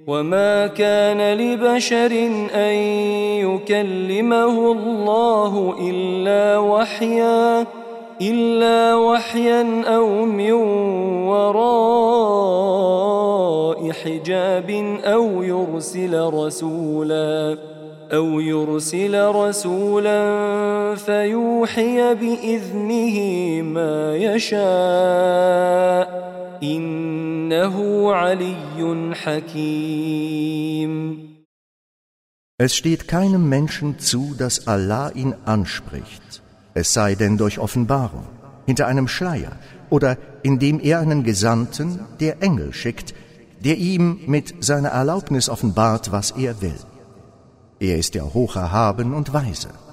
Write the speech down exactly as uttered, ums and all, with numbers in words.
وما كان لبشر أن يكلمه الله إلا وحيا إلا وحيا أو من وراء حجاب أو يرسل رسولا أو يرسل رسولا فيوحي بإذنه ما يشاء إنه علي حكيم. Es steht keinem Menschen zu, dass Allah ihn anspricht, es sei denn durch Offenbarung, hinter einem Schleier oder indem er einen Gesandten, der Engel schickt, der ihm mit seiner Erlaubnis offenbart, was er will. Er ist ja hoch erhaben und weise.